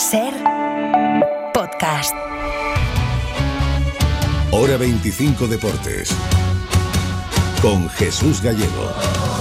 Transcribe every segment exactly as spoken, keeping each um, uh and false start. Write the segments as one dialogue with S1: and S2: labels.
S1: Ser podcast.
S2: Hora veinticinco Deportes con Jesús Gallego.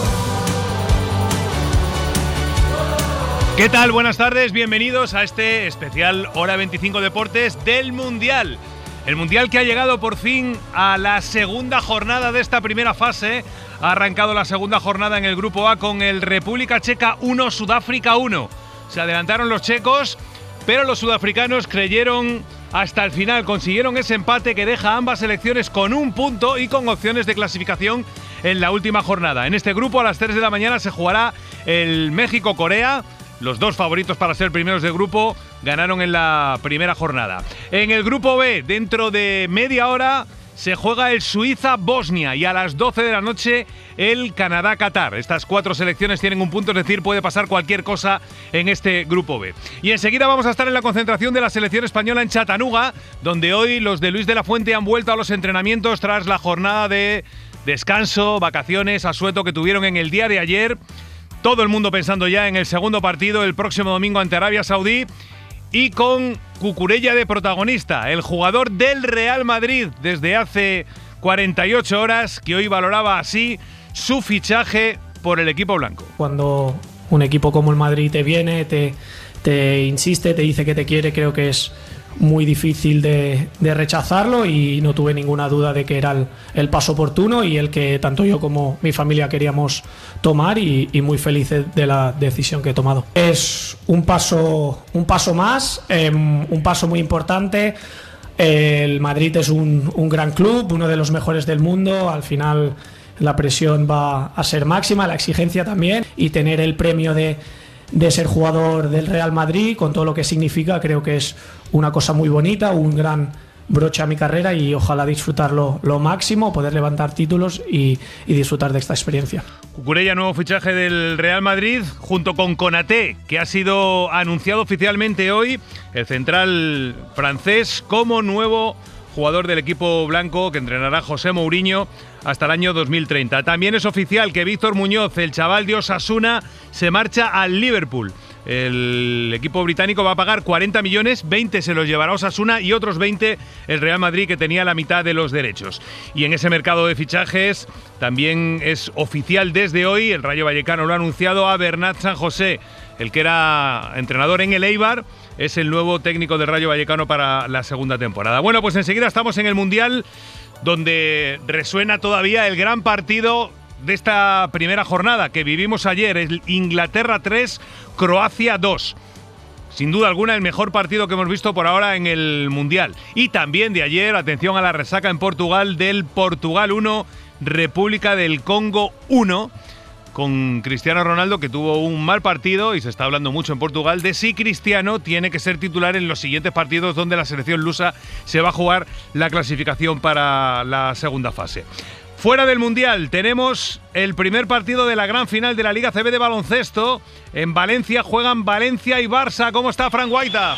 S3: ¿Qué tal? Buenas tardes, bienvenidos a este especial Hora veinticinco Deportes del Mundial. El Mundial que ha llegado por fin a la segunda jornada de esta primera fase. Ha arrancado la segunda jornada en el Grupo A con el República Checa uno, Sudáfrica uno. Se adelantaron los checos, pero los sudafricanos creyeron hasta el final. Consiguieron ese empate que deja a ambas selecciones con un punto y con opciones de clasificación en la última jornada. En este grupo a las tres de la mañana se jugará el México-Corea. Los dos favoritos para ser primeros de grupo ganaron en la primera jornada. En el grupo B, dentro de media hora, se juega el Suiza-Bosnia y a las doce de la noche el Canadá-Qatar. Estas cuatro selecciones tienen un punto, es decir, puede pasar cualquier cosa en este grupo B. Y enseguida vamos a estar en la concentración de la selección española en Chattanooga, donde hoy los de Luis de la Fuente han vuelto a los entrenamientos tras la jornada de descanso, vacaciones, asueto que tuvieron en el día de ayer. Todo el mundo pensando ya en el segundo partido el próximo domingo ante Arabia Saudí y con Cucurella de protagonista, el jugador del Real Madrid desde hace cuarenta y ocho horas, que hoy valoraba así su fichaje por el equipo blanco.
S4: Cuando un equipo como el Madrid te viene, te, te insiste, te dice que te quiere, creo que es muy difícil de, de rechazarlo y no tuve ninguna duda de que era el, el paso oportuno y el que tanto yo como mi familia queríamos tomar y, y muy felices de la decisión que he tomado. Es un paso, un paso más, eh, un paso muy importante. El Madrid es un, un gran club, uno de los mejores del mundo. Al final la presión va a ser máxima, la exigencia también, y tener el premio de de ser jugador del Real Madrid, con todo lo que significa, creo que es una cosa muy bonita, un gran broche a mi carrera y ojalá disfrutarlo lo máximo, poder levantar títulos y, y disfrutar de esta experiencia.
S3: Cucurella, nuevo fichaje del Real Madrid, junto con Konaté, que ha sido anunciado oficialmente hoy, el central francés, como nuevo jugador del equipo blanco que entrenará José Mourinho hasta el año dos mil treinta. También es oficial que Víctor Muñoz, el chaval de Osasuna, se marcha al Liverpool. El equipo británico va a pagar cuarenta millones, veinte se los llevará Osasuna y otros veinte el Real Madrid, que tenía la mitad de los derechos. Y en ese mercado de fichajes también es oficial desde hoy, el Rayo Vallecano lo ha anunciado, a Bernat San José, el que era entrenador en el Eibar, es el nuevo técnico del Rayo Vallecano para la segunda temporada. Bueno, pues enseguida estamos en el Mundial, donde resuena todavía el gran partido de esta primera jornada que vivimos ayer, el Inglaterra tres, Croacia dos. Sin duda alguna el mejor partido que hemos visto por ahora en el Mundial. Y también de ayer, atención a la resaca en Portugal, del Portugal uno, República del Congo uno, con Cristiano Ronaldo, que tuvo un mal partido, y se está hablando mucho en Portugal de si Cristiano tiene que ser titular en los siguientes partidos donde la selección lusa se va a jugar la clasificación para la segunda fase. Fuera del Mundial tenemos el primer partido de la gran final de la Liga C B de baloncesto. En Valencia juegan Valencia y Barça. ¿Cómo está Fran Guaita?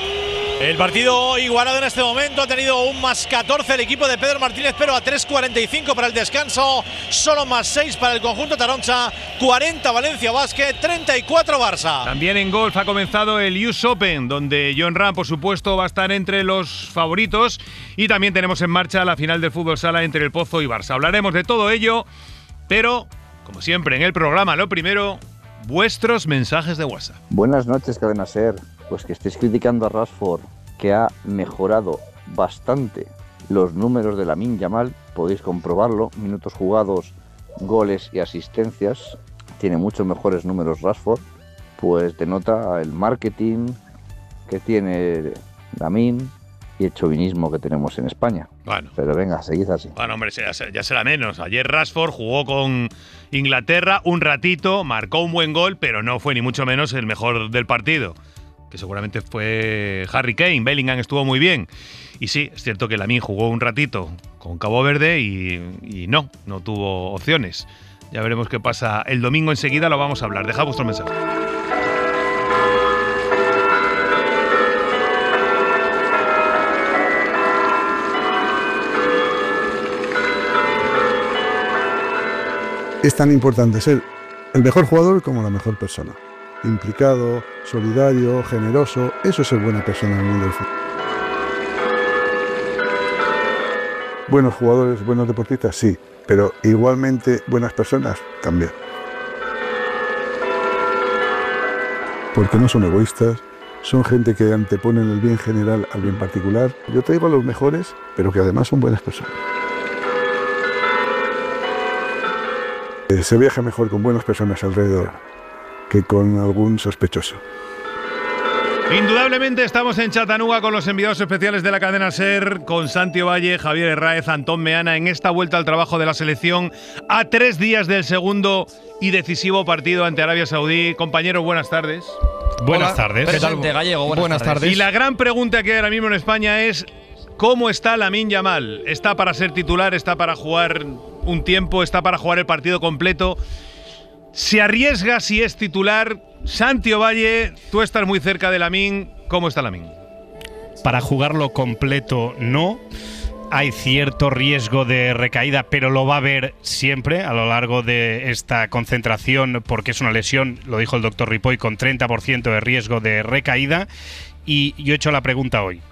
S5: El partido igualado en este momento, ha tenido un más catorce el equipo de Pedro Martínez, pero a tres cuarenta y cinco para el descanso, solo más seis para el conjunto taroncha, cuarenta Valencia Basket, treinta y cuatro Barça.
S3: También en golf ha comenzado el U S Open, donde Jon Rahm, por supuesto, va a estar entre los favoritos, y también tenemos en marcha la final del fútbol sala entre el Pozo y Barça. Hablaremos de todo ello, pero, como siempre en el programa, lo primero, vuestros mensajes de WhatsApp.
S6: Buenas noches, Cadena Ser. Pues que estéis criticando a Rashford, que ha mejorado bastante los números de Lamine Yamal, podéis comprobarlo, minutos jugados, goles y asistencias, tiene muchos mejores números Rashford, pues denota el marketing que tiene Lamine y el chauvinismo que tenemos en España.
S3: Bueno.
S6: Pero venga, seguid así.
S3: Bueno, hombre, ya, ya será menos. Ayer Rashford jugó con Inglaterra un ratito, marcó un buen gol, pero no fue ni mucho menos el mejor del partido, que seguramente fue Harry Kane. Bellingham estuvo muy bien. Y sí, es cierto que Lamine jugó un ratito con Cabo Verde y, y no, no tuvo opciones. Ya veremos qué pasa el domingo, enseguida lo vamos a hablar. Dejad vuestro mensaje.
S7: Es tan importante ser el mejor jugador como la mejor persona. implicado, solidario, generoso. Eso es ser buena persona en el mundo del fútbol. Buenos jugadores, buenos deportistas, sí, pero igualmente buenas personas también. Porque no son egoístas, son gente que anteponen el bien general al bien particular. Yo traigo a los mejores, pero que además son buenas personas. Eh, se viaja mejor con buenas personas alrededor que con algún sospechoso.
S3: Indudablemente estamos en Chattanooga con los enviados especiales de la cadena SER, con Santi Ovalle, Javier Herráez, Antón Meana, en esta vuelta al trabajo de la selección a tres días del segundo y decisivo partido ante Arabia Saudí. Compañeros, buenas tardes.
S8: Buenas Hola, tardes.
S9: Presente, Gallego, buenas, buenas tardes. tardes.
S3: Y la gran pregunta que hay ahora mismo en España es ¿cómo está Lamine Yamal? ¿Está para ser titular? ¿Está para jugar un tiempo? ¿Está para jugar el partido completo? ¿Se arriesga si es titular? Santi Ovalle, tú estás muy cerca de Lamine. ¿Cómo está Lamine?
S8: Para jugarlo completo no. Hay cierto riesgo de recaída, pero lo va a haber siempre a lo largo de esta concentración porque es una lesión, lo dijo el doctor Ripoll, con treinta por ciento de riesgo de recaída. Y yo he hecho la pregunta hoy.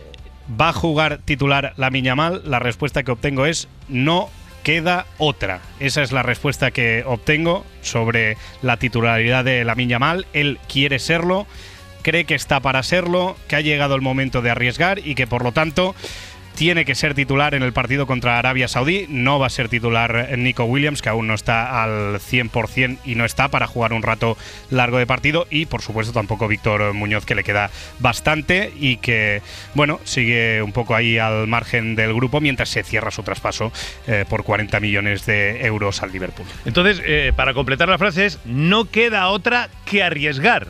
S8: ¿Va a jugar titular Lamine Yamal? La respuesta que obtengo es no. Queda otra. Esa es la respuesta que obtengo sobre la titularidad de Lamine Yamal. Él quiere serlo, cree que está para serlo, que ha llegado el momento de arriesgar y que por lo tanto tiene que ser titular en el partido contra Arabia Saudí. No va a ser titular Nico Williams, que aún no está al cien por cien y no está para jugar un rato largo de partido. Y, por supuesto, tampoco Víctor Muñoz, que le queda bastante y que, bueno, sigue un poco ahí al margen del grupo mientras se cierra su traspaso eh, por cuarenta millones de euros al Liverpool.
S3: Entonces, eh, para completar la frase es, no queda otra que arriesgar.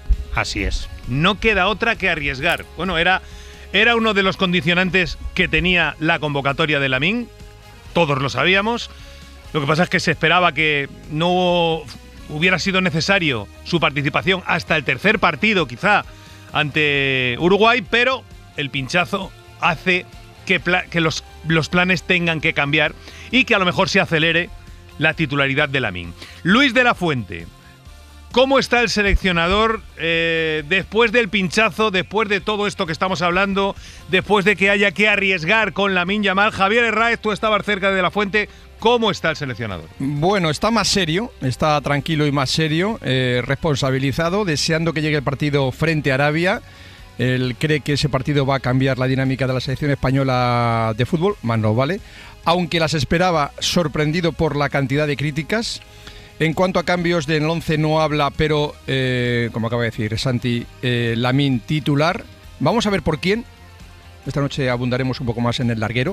S8: Así es.
S3: No queda otra que arriesgar. Bueno, era... Era uno de los condicionantes que tenía la convocatoria de Lamine, todos lo sabíamos. Lo que pasa es que se esperaba que no hubiera sido necesario su participación hasta el tercer partido, quizá, ante Uruguay, pero el pinchazo hace que, que los, los planes tengan que cambiar y que a lo mejor se acelere la titularidad de Lamine. Luis de la Fuente. ¿Cómo está el seleccionador eh, después del pinchazo, después de todo esto que estamos hablando, después de que haya que arriesgar con Lamine Yamal? Javier Herráez, tú estabas cerca de la Fuente. ¿Cómo está el seleccionador?
S9: Bueno, está más serio, está tranquilo y más serio, eh, responsabilizado, deseando que llegue el partido frente a Arabia. Él cree que ese partido va a cambiar la dinámica de la selección española de fútbol, más no vale, aunque las esperaba, sorprendido por la cantidad de críticas. En cuanto a cambios del once no habla, pero, eh, como acaba de decir Santi, eh, Lamine titular. Vamos a ver por quién. Esta noche abundaremos un poco más en el larguero.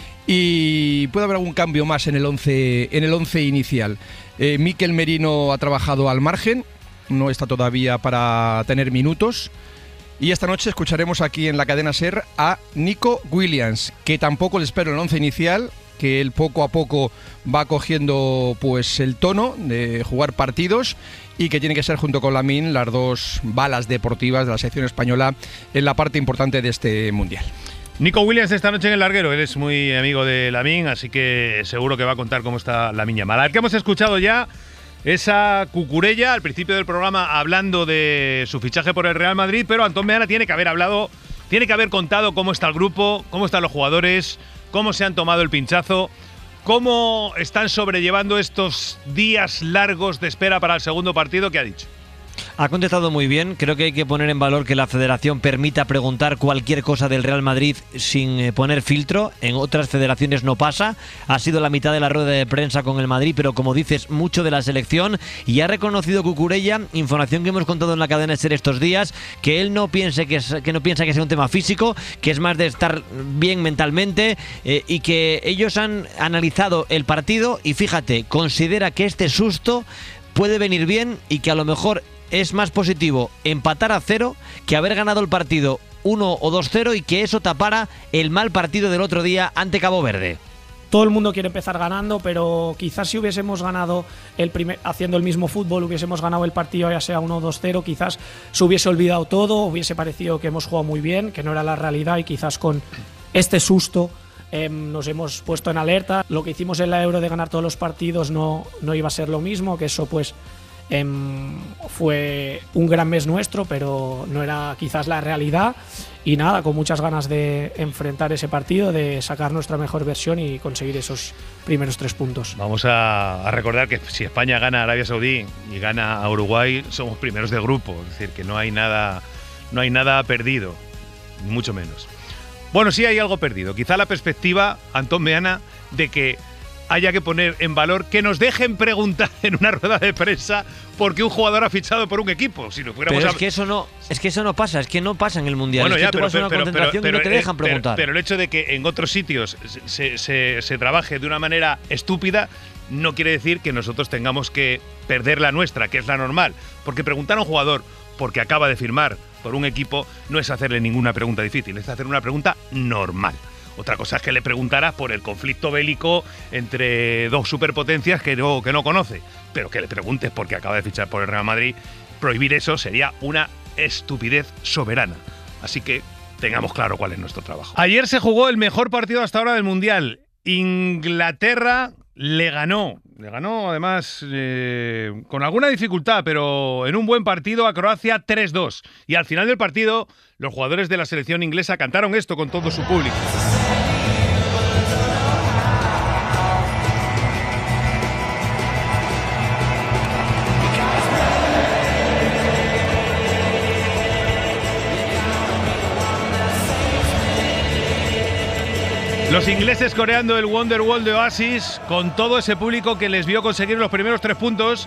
S9: Y puede haber algún cambio más en el once, en el once inicial. Eh, Mikel Merino ha trabajado al margen, no está todavía para tener minutos. Y esta noche escucharemos aquí en la cadena SER a Nico Williams, que tampoco le espero en el once inicial, que él poco a poco va cogiendo pues el tono de jugar partidos y que tiene que ser junto con Lamine las dos balas deportivas de la selección española en la parte importante de este Mundial.
S3: Nico Williams esta noche en el larguero, él es muy amigo de Lamine, así que seguro que va a contar cómo está Lamine Yamal. Al que hemos escuchado ya esa cucurella al principio del programa hablando de su fichaje por el Real Madrid, pero Antón Meana tiene que haber hablado, tiene que haber contado cómo está el grupo, cómo están los jugadores, cómo se han tomado el pinchazo, cómo están sobrellevando estos días largos de espera para el segundo partido. ¿Qué ha dicho?
S10: Ha contestado muy bien. Creo que hay que poner en valor que la federación permita preguntar cualquier cosa del Real Madrid sin eh, poner filtro. En otras federaciones no pasa. Ha sido la mitad de la rueda de prensa con el Madrid, pero como dices, mucho de la selección. Y ha reconocido Cucurella, información que hemos contado en la cadena SER estos días, que él no piense que, es, que no piensa que sea un tema físico, que es más de estar bien mentalmente, eh, y que ellos han analizado el partido y fíjate, considera que este susto puede venir bien y que a lo mejor es más positivo empatar a cero que haber ganado el partido uno o dos cero y que eso tapara el mal partido del otro día ante Cabo Verde.
S4: Todo el mundo quiere empezar ganando, pero quizás si hubiésemos ganado el primer, haciendo el mismo fútbol, hubiésemos ganado el partido ya sea uno o dos cero, quizás se hubiese olvidado todo, hubiese parecido que hemos jugado muy bien, que no era la realidad y quizás con este susto eh, nos hemos puesto en alerta. Lo que hicimos en la Euro de ganar todos los partidos no, no iba a ser lo mismo, que eso pues em, fue un gran mes nuestro, pero no era quizás la realidad. Y nada, con muchas ganas de enfrentar ese partido, de sacar nuestra mejor versión y conseguir esos primeros tres puntos.
S3: Vamos a, a recordar que si España gana a Arabia Saudí y gana a Uruguay, somos primeros de grupo. Es decir, que no hay nada, no hay nada perdido, mucho menos. Bueno, sí hay algo perdido. Quizá la perspectiva, Antón Meana, de que haya que poner en valor que nos dejen preguntar en una rueda de prensa por qué un jugador ha fichado por un equipo. Si no fuéramos
S10: pero
S3: a...
S10: es que eso no, es que eso no pasa, es que no pasa en el Mundial.
S3: Bueno,
S10: es
S3: ya,
S10: que tú
S3: pero,
S10: vas a una
S3: pero,
S10: concentración
S3: pero,
S10: y no te
S3: pero,
S10: dejan
S3: pero,
S10: preguntar.
S3: Pero el hecho de que en otros sitios se, se, se trabaje de una manera estúpida no quiere decir que nosotros tengamos que perder la nuestra, que es la normal. Porque preguntar a un jugador porque acaba de firmar por un equipo no es hacerle ninguna pregunta difícil, es hacer una pregunta normal. Otra cosa es que le preguntaras por el conflicto bélico entre dos superpotencias que no, que no conoce. Pero que le preguntes porque acaba de fichar por el Real Madrid, prohibir eso sería una estupidez soberana. Así que tengamos claro cuál es nuestro trabajo. Ayer se jugó el mejor partido hasta ahora del Mundial. Inglaterra le ganó. Le ganó además eh, con alguna dificultad, pero en un buen partido a Croacia tres dos. Y al final del partido, los jugadores de la selección inglesa cantaron esto con todo su público. Los ingleses coreando el Wonderwall de Oasis con todo ese público que les vio conseguir los primeros tres puntos,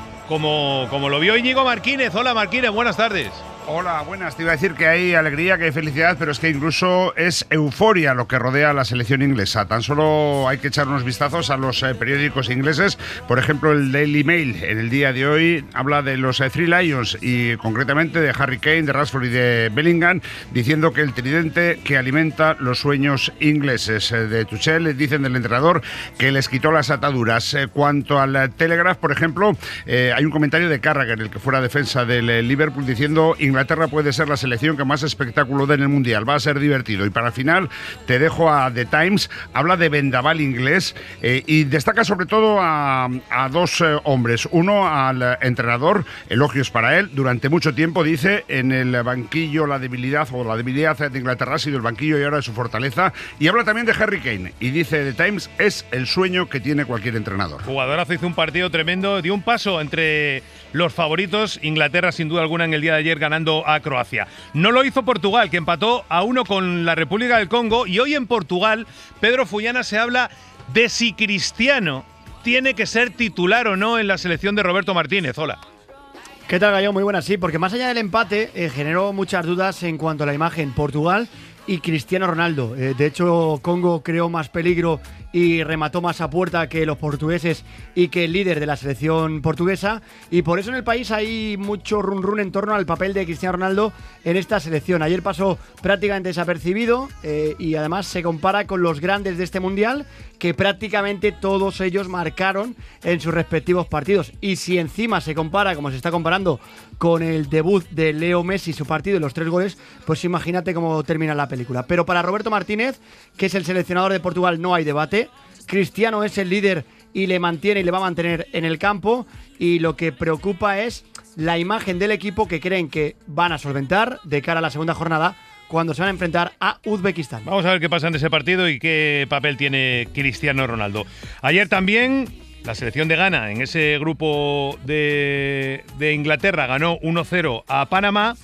S3: como, como lo vio Íñigo Marquínez. Hola Marquínez, buenas tardes.
S11: Hola, buenas. Te iba a decir que hay alegría, que hay felicidad, pero es que incluso es euforia lo que rodea a la selección inglesa. Tan solo hay que echar unos vistazos a los eh, periódicos ingleses. Por ejemplo, el Daily Mail en el día de hoy habla de los eh, Three Lions y concretamente de Harry Kane, de Rashford y de Bellingham, diciendo que el tridente que alimenta los sueños ingleses. Eh, de Tuchel dicen del entrenador que les quitó las ataduras. Eh, cuanto al eh, Telegraph, por ejemplo, eh, hay un comentario de Carragher, el que fuera defensa del eh, Liverpool, diciendo: Inglaterra puede ser la selección que más espectáculo dé en el Mundial, va a ser divertido. Y para el final te dejo a The Times, habla de vendaval inglés eh, y destaca sobre todo a, a dos eh, hombres. Uno al entrenador, elogios para él, durante mucho tiempo dice en el banquillo la debilidad o la debilidad de Inglaterra ha sido el banquillo y ahora es su fortaleza. Y habla también de Harry Kane y dice The Times, es el sueño que tiene cualquier entrenador.
S3: Jugadorazo, hizo un partido tremendo, dio un paso entre los favoritos, Inglaterra sin duda alguna en el día de ayer ganando a Croacia. No lo hizo Portugal, que empató a uno con la República del Congo, y hoy en Portugal, Pedro Fullana, se habla de si Cristiano tiene que ser titular o no en la selección de Roberto Martínez. Hola.
S12: ¿Qué tal, Gallo? Muy buenas, sí, porque más allá del empate eh, generó muchas dudas en cuanto a la imagen Portugal y Cristiano Ronaldo. Eh, de hecho, Congo creó más peligro y remató más a puerta que los portugueses y que el líder de la selección portuguesa, y por eso en el país hay mucho run run en torno al papel de Cristiano Ronaldo en esta selección. Ayer pasó prácticamente desapercibido eh, y además se compara con los grandes de este mundial, que prácticamente todos ellos marcaron en sus respectivos partidos, y si encima se compara, como se está comparando, con el debut de Leo Messi, su partido y los tres goles, pues imagínate cómo termina la película. Pero para Roberto Martínez, que es el seleccionador de Portugal, no hay debate. Cristiano es el líder y le mantiene y le va a mantener en el campo, y lo que preocupa es la imagen del equipo que creen que van a solventar de cara a la segunda jornada cuando se van a enfrentar a Uzbekistán.
S3: Vamos a ver qué pasa en ese partido y qué papel tiene Cristiano Ronaldo. Ayer también la selección de Ghana en ese grupo de, de Inglaterra ganó uno cero a Panamá,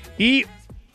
S3: y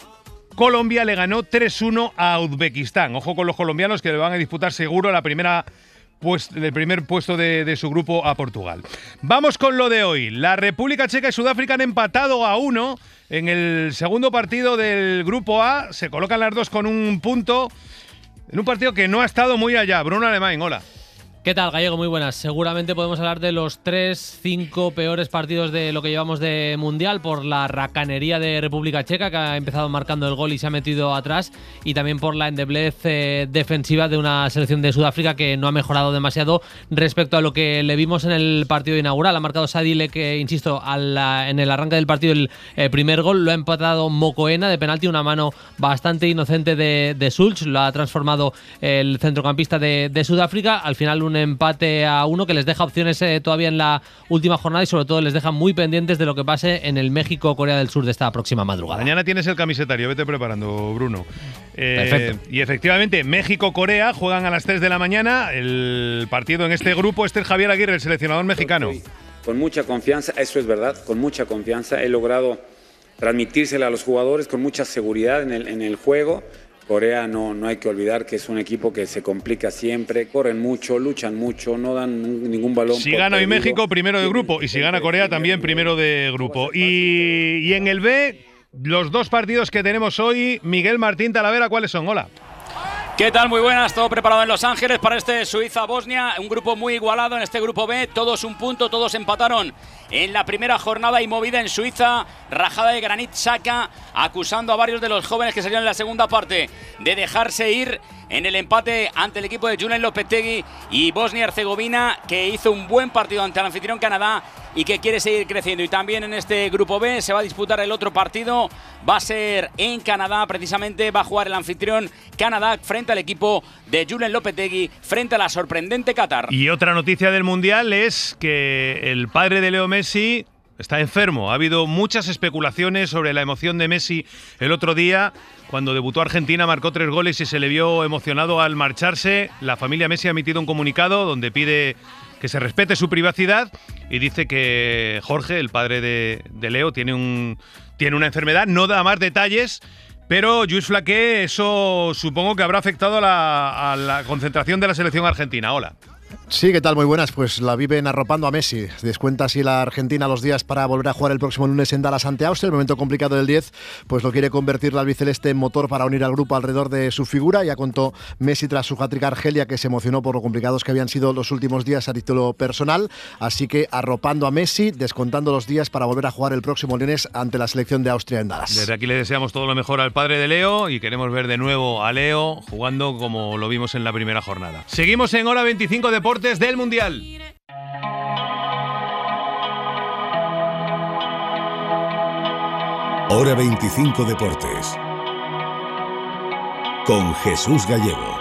S3: Colombia le ganó tres uno a Uzbekistán. Ojo con los colombianos, que le van a disputar seguro la primera pues, el primer puesto de, de su grupo a Portugal. Vamos con lo de hoy. La República Checa y Sudáfrica han empatado a uno en el segundo partido del grupo A. Se colocan las dos con un punto en un partido que no ha estado muy allá. Bruno Alemán, hola.
S13: ¿Qué tal, Gallego? Muy buenas. Seguramente podemos hablar de los tres, cinco peores partidos de lo que llevamos de Mundial por la racanería de República Checa, que ha empezado marcando el gol y se ha metido atrás, y también por la endeblez eh, defensiva de una selección de Sudáfrica que no ha mejorado demasiado respecto a lo que le vimos en el partido inaugural. Ha marcado Sadile, que, insisto, a la, en el arranque del partido el eh, primer gol, lo ha empatado Mokoena de penalti, una mano bastante inocente de, de Schultz, lo ha transformado el centrocampista de, de Sudáfrica. Al final un empate a uno que les deja opciones eh, todavía en la última jornada y sobre todo les deja muy pendientes de lo que pase en el México-Corea del Sur de esta próxima madrugada.
S3: Mañana tienes el camisetario, vete preparando, Bruno. Eh,
S13: Perfecto.
S3: Y efectivamente, México-Corea juegan a las tres de la mañana el partido en este grupo. Este es Javier Aguirre, el seleccionador mexicano.
S14: Con mucha confianza, eso es verdad, con mucha confianza he logrado transmitírsela a los jugadores con mucha seguridad en el, en el juego. Corea no, no hay que olvidar que es un equipo que se complica siempre, corren mucho, luchan mucho, no dan ningún balón.
S3: Si gana hoy México, primero de grupo, y si gana Corea, también primero de grupo. Y, y en el B, los dos partidos que tenemos hoy, Miguel Martín Talavera, ¿cuáles son? Hola.
S15: ¿Qué tal? Muy buenas, todo preparado en Los Ángeles para este Suiza-Bosnia, un grupo muy igualado en este grupo B, todos un punto, todos empataron en la primera jornada y movida en Suiza, rajada de Granit Xhaka, acusando a varios de los jóvenes que salieron en la segunda parte de dejarse ir en el empate ante el equipo de Julen Lopetegui y Bosnia-Herzegovina, que hizo un buen partido ante el anfitrión Canadá y que quiere seguir creciendo. Y también en este grupo B se va a disputar el otro partido, va a ser en Canadá, precisamente va a jugar el anfitrión Canadá frente al equipo de Julen Lopetegui, frente a la sorprendente Qatar.
S3: Y otra noticia del Mundial es que el padre de Leo Messi está enfermo. Ha habido muchas especulaciones sobre la emoción de Messi el otro día. Cuando debutó Argentina marcó tres goles y se le vio emocionado al marcharse. La familia Messi ha emitido un comunicado donde pide que se respete su privacidad y dice que Jorge, el padre de, de Leo, tiene, un, tiene una enfermedad. No da más detalles, pero Lluís Flaqué, eso supongo que habrá afectado a la, a la concentración de la selección argentina. Hola.
S16: Sí, ¿qué tal? Muy buenas. Pues la viven arropando a Messi. Descuenta así la Argentina los días para volver a jugar el próximo lunes en Dallas ante Austria. El momento complicado del diez, pues lo quiere convertir la albiceleste en motor para unir al grupo alrededor de su figura. Ya contó Messi tras su hat-trick a Argelia que se emocionó por lo complicados que habían sido los últimos días a título personal. Así que arropando a Messi, descontando los días para volver a jugar el próximo lunes ante la selección de Austria en Dallas.
S3: Desde aquí le deseamos todo lo mejor al padre de Leo y queremos ver de nuevo a Leo jugando como lo vimos en la primera jornada. Seguimos en Hora veinticinco Deportes del Mundial.
S2: Hora veinticinco Deportes con Jesús Gallego.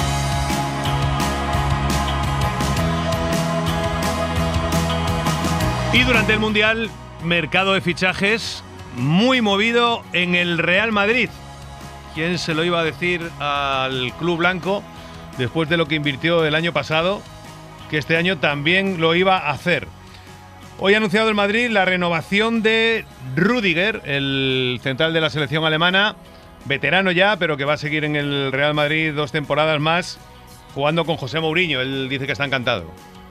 S3: Y durante el Mundial, mercado de fichajes muy movido en el Real Madrid. ¿Quién se lo iba a decir al club blanco después de lo que invirtió el año pasado? Que este año también lo iba a hacer. Hoy ha anunciado el Madrid la renovación de Rüdiger, el central de la selección alemana, veterano ya, pero que va a seguir en el Real Madrid dos temporadas más, jugando con José Mourinho. Él dice que está encantado.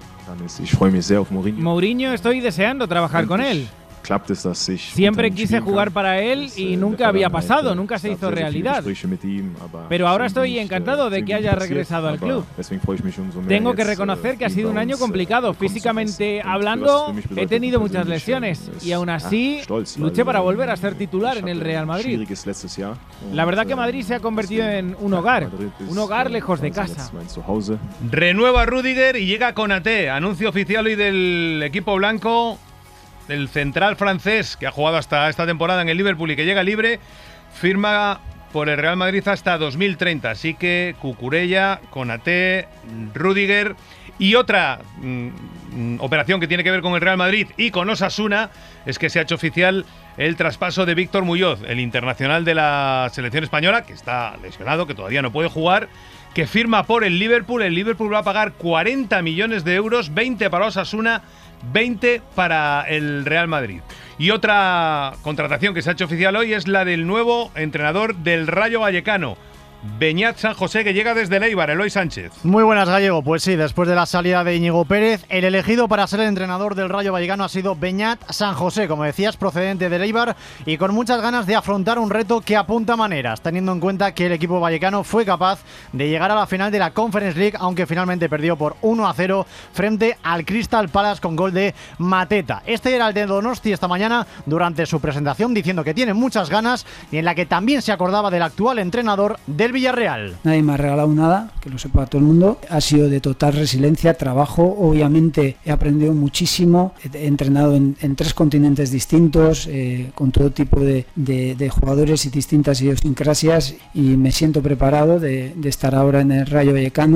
S17: Mourinho, estoy deseando trabajar con él. Siempre quise jugar para él y nunca había pasado, nunca se hizo realidad. Pero ahora estoy encantado de que haya regresado al club. Tengo que reconocer que ha sido un año complicado. Físicamente hablando, he tenido muchas lesiones y aún así luché para volver a ser titular en el Real Madrid. La verdad que Madrid se ha convertido en un hogar, un hogar lejos de casa.
S3: Renueva Rüdiger y llega Konaté. Anuncio oficial hoy del equipo blanco. El central francés, que ha jugado hasta esta temporada en el Liverpool y que llega libre, firma por el Real Madrid hasta dos mil treinta. Así que Cucurella, Konaté, Rüdiger y otra mm, operación que tiene que ver con el Real Madrid y con Osasuna es que se ha hecho oficial el traspaso de Víctor Muñoz, el internacional de la selección española, que está lesionado, que todavía no puede jugar, que firma por el Liverpool. El Liverpool va a pagar cuarenta millones de euros, veinte para Osasuna, veinte para el Real Madrid. Y otra contratación que se ha hecho oficial hoy es la del nuevo entrenador del Rayo Vallecano, Beñat San José, que llega desde el Eibar. Eloy Sánchez.
S12: Muy buenas, Gallego. Pues sí, después de la salida de Íñigo Pérez, el elegido para ser el entrenador del Rayo Vallecano ha sido Beñat San José, como decías, procedente del Eibar y con muchas ganas de afrontar un reto que apunta maneras, teniendo en cuenta que el equipo vallecano fue capaz de llegar a la final de la Conference League, aunque finalmente perdió por uno a cero frente al Crystal Palace con gol de Mateta. Este era el de Donosti esta mañana durante su presentación, diciendo que tiene muchas ganas y en la que también se acordaba del actual entrenador del Villarreal.
S18: Nadie me ha regalado nada, que lo sepa todo el mundo. Ha sido de total resiliencia, trabajo. Obviamente he aprendido muchísimo. He entrenado en, en tres continentes distintos, eh, con todo tipo de, de, de jugadores y distintas idiosincrasias, y me siento preparado de, de estar ahora en el Rayo Vallecano.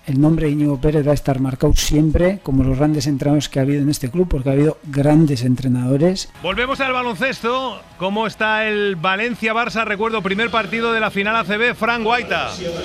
S18: el nombre de Íñigo Pérez va a estar marcado siempre como los grandes entrenadores que ha habido en este club, porque ha habido grandes entrenadores.
S3: Volvemos al baloncesto. ¿Cómo está el Valencia-Barça? Recuerdo, primer partido de la final A C B, Fran Guaita.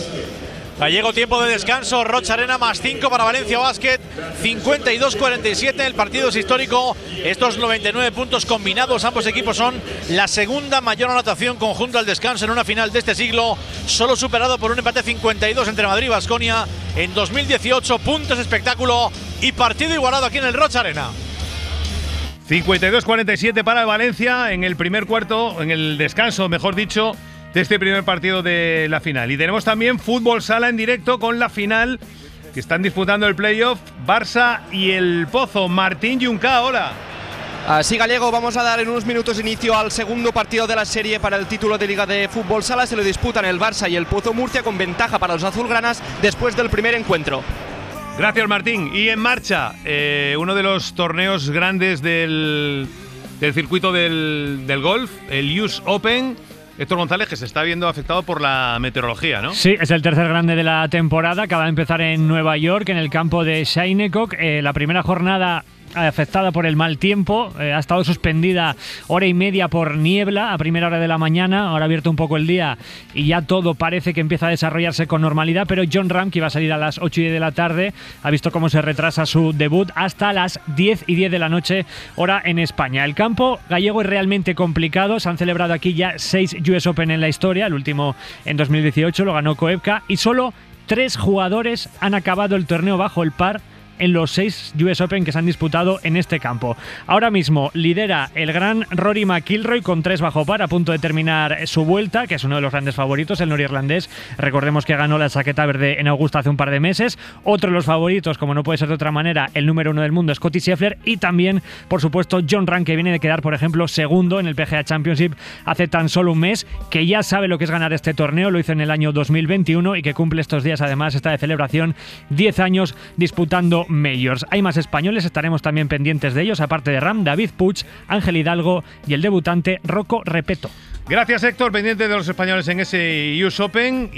S5: Gallego, tiempo de descanso, Rocha Arena más cinco para Valencia Basket, cincuenta y dos cuarenta y siete, el partido es histórico, estos noventa y nueve puntos combinados, ambos equipos son la segunda mayor anotación conjunta al descanso en una final de este siglo, solo superado por un empate cincuenta y dos entre Madrid y Baskonia en dos mil dieciocho, puntos, espectáculo y partido igualado aquí en el Rocha Arena.
S3: cincuenta y dos cuarenta y siete para el Valencia en el primer cuarto, en el descanso, mejor dicho, de este primer partido de la final. Y tenemos también fútbol sala en directo con la final que están disputando el playoff Barça y el Pozo. Martín Junca, hola.
S19: Así, Gallego, vamos a dar en unos minutos inicio al segundo partido de la serie para el título de Liga de Fútbol Sala. Se lo disputan el Barça y el Pozo Murcia con ventaja para los azulgranas después del primer encuentro.
S3: Gracias, Martín. Y en marcha, eh, uno de los torneos grandes del, del circuito del, del golf, el U S Open. Héctor González, que se está viendo afectado por la meteorología, ¿no?
S17: Sí, es el tercer grande de la temporada. Acaba de empezar en Nueva York, en el campo de Shinnecock. Eh, la primera jornada afectada por el mal tiempo, eh, ha estado suspendida hora y media por niebla a primera hora de la mañana, ahora ha abierto un poco el día y ya todo parece que empieza a desarrollarse con normalidad, pero Jon Rahm, que iba a salir a las ocho y diez de la tarde, ha visto cómo se retrasa su debut hasta las diez y diez de la noche, hora en España. El campo gallego es realmente complicado, se han celebrado aquí ya seis U S Open en la historia, el último en dos mil dieciocho lo ganó Koepka, y solo tres jugadores han acabado el torneo bajo el par en los seis U S Open que se han disputado en este campo. Ahora mismo lidera el gran Rory McIlroy con tres bajo par, a punto de terminar su vuelta, que es uno de los grandes favoritos, el norirlandés. Recordemos que ganó la chaqueta verde en Augusta hace un par de meses. Otro de los favoritos, como no puede ser de otra manera, el número uno del mundo, Scottie Scheffler, y también, por supuesto, Jon Rahm, que viene de quedar, por ejemplo, segundo en el P G A Championship hace tan solo un mes, que ya sabe lo que es ganar este torneo, lo hizo en el año dos mil veintiuno y que cumple estos días, además, está de celebración, diez años disputando Majors. Hay más españoles, estaremos también pendientes de ellos, aparte de Rahm, David Puig, Ángel Hidalgo y el debutante Rocco Repeto.
S3: Gracias, Héctor, pendiente de los españoles en ese U S Open.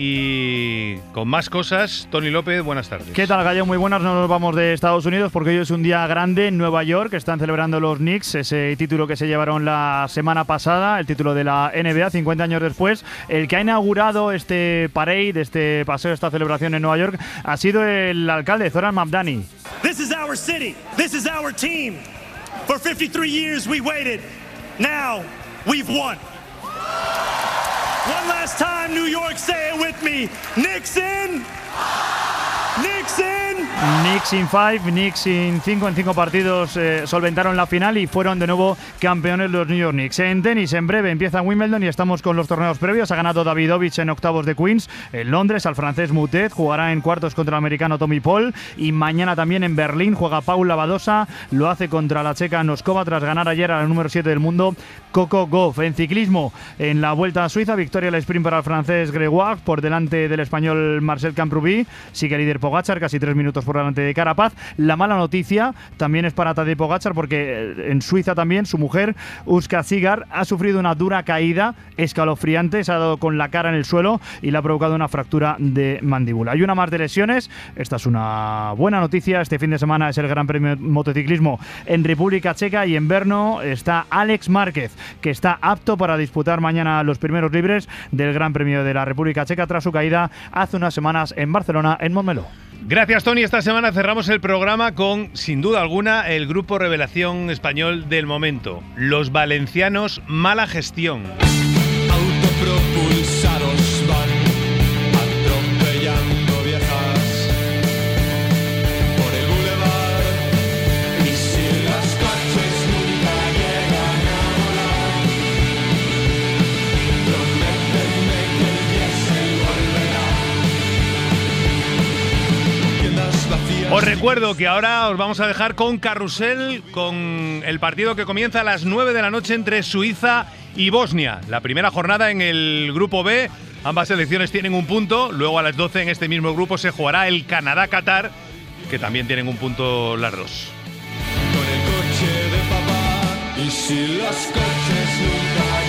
S3: Y con más cosas, Tony López, buenas tardes.
S12: ¿Qué tal, Gallo? Muy buenas. No nos vamos de Estados Unidos porque hoy es un día grande en Nueva York. Están celebrando los Knicks ese título que se llevaron la semana pasada, el título de la N B A, cincuenta años después. El que ha inaugurado este parade, este paseo, esta celebración en Nueva York, ha sido el alcalde, Zoran Mamdani.
S20: This is our city. This is our team. For fifty-three years we waited. Now we've won. One last time, New York, say it with me. Knicks in. Knicks in.
S12: Knicks in five, Knicks in cinco, en cinco partidos eh, solventaron la final y fueron de nuevo campeones los New York Knicks. En tenis, en breve empieza Wimbledon y estamos con los torneos previos. Ha ganado Davidovich en octavos de Queens. En Londres, al francés Moutet jugará en cuartos contra el americano Tommy Paul. Y mañana también en Berlín juega Paula Badosa. Lo hace contra la checa Noskova tras ganar ayer a la número siete del mundo, Coco Gauff. En ciclismo, en la Vuelta a Suiza, victoria al sprint para el francés Gregoire por delante del español Marcel Camprubí. Sigue líder Pogačar, casi tres minutos por delante de Carapaz. La mala noticia también es para Tadej Pogačar, porque en Suiza también su mujer, Uska Sigar, ha sufrido una dura caída escalofriante, se ha dado con la cara en el suelo y le ha provocado una fractura de mandíbula. Hay una más de lesiones. Esta es una buena noticia. Este fin de semana es el Gran Premio de Motociclismo en República Checa y en Brno está Alex Márquez, que está apto para disputar mañana los primeros libres del Gran Premio de la República Checa tras su caída hace unas semanas en Barcelona, en Montmeló.
S3: Gracias, Tony. Esta semana cerramos el programa con, sin duda alguna, el grupo revelación español del momento, los valencianos Mala Gestión.
S21: Autopropulsados van atropellando viejas por el bulevar, y si los coches nunca llegan a volar, prométeme que el diésel volverá.
S3: Os recuerdo que ahora os vamos a dejar con Carrusel, con el partido que comienza a las nueve de la noche entre Suiza y Bosnia. La primera jornada en el grupo B. Ambas selecciones tienen un punto. Luego a las doce en este mismo grupo se jugará el Canadá-Qatar, que también tienen un punto las dos.
S21: Con el coche de papá, y si los coches nunca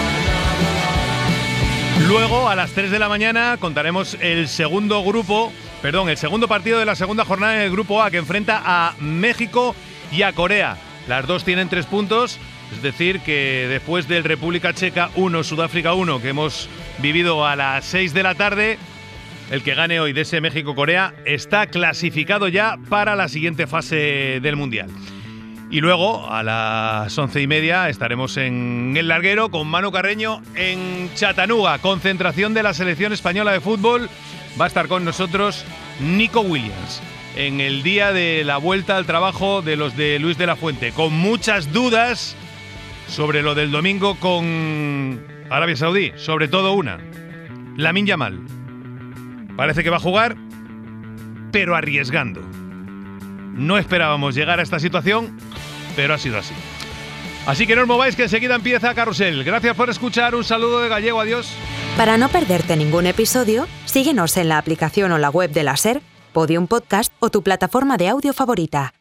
S21: llegan a volar.
S3: Luego a las tres de la mañana contaremos el segundo grupo perdón, el segundo partido de la segunda jornada en el Grupo A, que enfrenta a México y a Corea. Las dos tienen tres puntos, es decir, que después del República Checa uno, Sudáfrica uno, que hemos vivido a las seis de la tarde, el que gane hoy de ese México-Corea está clasificado ya para la siguiente fase del Mundial. Y luego, a las once y media, estaremos en el larguero con Manu Carreño en Chattanooga. Concentración de la selección española de fútbol. Va a estar con nosotros Nico Williams en el día de la vuelta al trabajo de los de Luis de la Fuente, con muchas dudas sobre lo del domingo con Arabia Saudí. Sobre todo una, Lamine Yamal. Parece que va a jugar, pero arriesgando. No esperábamos llegar a esta situación, pero ha sido así. Así que no os mováis, que enseguida empieza Carrusel. Gracias por escuchar, un saludo de Gallego, adiós.
S1: Para no perderte ningún episodio, síguenos en la aplicación o la web de la SER, Podium Podcast o tu plataforma de audio favorita.